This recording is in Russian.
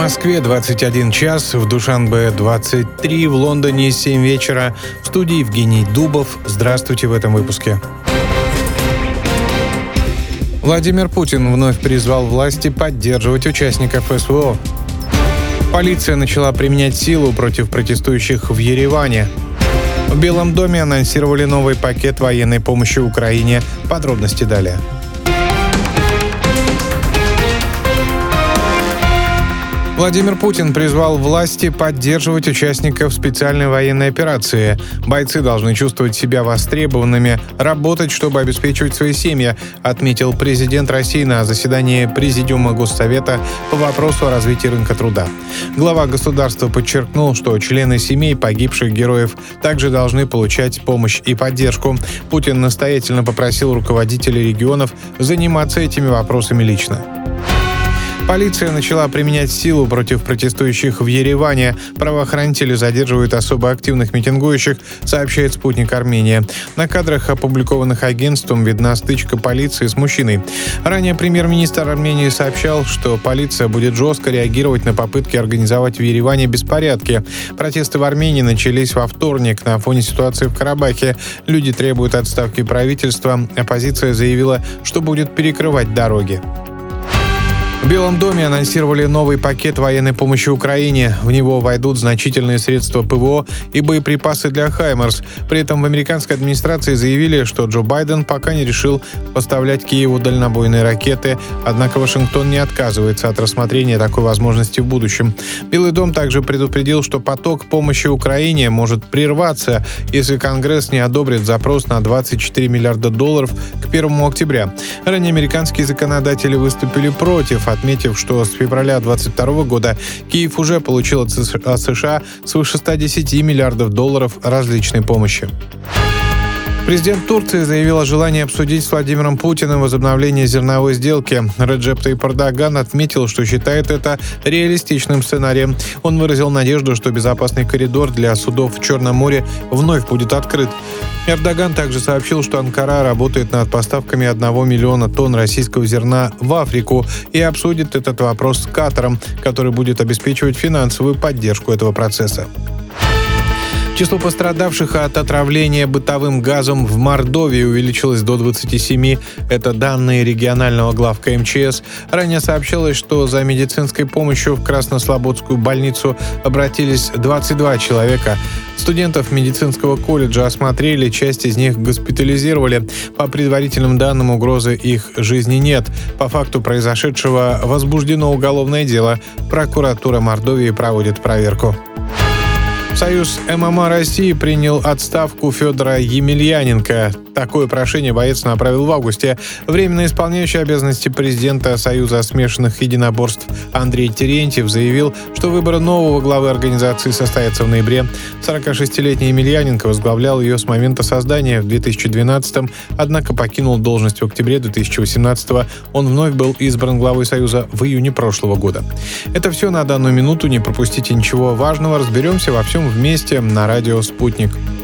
Москве 21 час, в Душанбе 23, в Лондоне 7 вечера. В студии Евгений Дубов. Здравствуйте в этом выпуске. Владимир Путин вновь призвал власти поддерживать участников СВО. Полиция начала применять силу против протестующих в Ереване. В Белом доме анонсировали новый пакет военной помощи Украине. Подробности далее. Владимир Путин призвал власти поддерживать участников специальной военной операции. Бойцы должны чувствовать себя востребованными, работать, чтобы обеспечивать свои семьи, отметил президент России на заседании Президиума Госсовета по вопросу о развитии рынка труда. Глава государства подчеркнул, что члены семей погибших героев также должны получать помощь и поддержку. Путин настоятельно попросил руководителей регионов заниматься этими вопросами лично. Полиция начала применять силу против протестующих в Ереване. Правоохранители задерживают особо активных митингующих, сообщает «Спутник Армения». На кадрах, опубликованных агентством, видна стычка полиции с мужчиной. Ранее премьер-министр Армении сообщал, что полиция будет жестко реагировать на попытки организовать в Ереване беспорядки. Протесты в Армении начались во вторник на фоне ситуации в Карабахе. Люди требуют отставки правительства. Оппозиция заявила, что будет перекрывать дороги. В Белом доме анонсировали новый пакет военной помощи Украине. В него войдут значительные средства ПВО и боеприпасы для «Хаймарс». При этом в американской администрации заявили, что Джо Байден пока не решил поставлять Киеву дальнобойные ракеты, однако Вашингтон не отказывается от рассмотрения такой возможности в будущем. Белый дом также предупредил, что поток помощи Украине может прерваться, если Конгресс не одобрит запрос на $24 миллиарда к 1 октября. Ранее американские законодатели выступили против, отметив, что с февраля 2022 года Киев уже получил от США свыше $110 миллиардов различной помощи. Президент Турции заявил о желании обсудить с Владимиром Путиным возобновление зерновой сделки. Реджеп Тайип Эрдоган отметил, что считает это реалистичным сценарием. Он выразил надежду, что безопасный коридор для судов в Черном море вновь будет открыт. Эрдоган также сообщил, что Анкара работает над поставками 1 миллиона тонн российского зерна в Африку и обсудит этот вопрос с Катаром, который будет обеспечивать финансовую поддержку этого процесса. Число пострадавших от отравления бытовым газом в Мордовии увеличилось до 27. Это данные регионального главка МЧС. Ранее сообщалось, что за медицинской помощью в Краснослободскую больницу обратились 22 человека. Студентов медицинского колледжа осмотрели, часть из них госпитализировали. По предварительным данным, угрозы их жизни нет. По факту произошедшего возбуждено уголовное дело. Прокуратура Мордовии проводит проверку. Союз ММА России принял отставку Федора Емельяненко. Такое прошение боец направил в августе. Временно исполняющий обязанности президента Союза смешанных единоборств Андрей Терентьев заявил, что выбор нового главы организации состоится в ноябре. 46-летний Емельяненко возглавлял ее с момента создания в 2012-м, однако покинул должность в октябре 2018-го. Он вновь был избран главой Союза в июне прошлого года. Это все на данную минуту. Не пропустите ничего важного. Разберемся во всем вместе на радио «Спутник».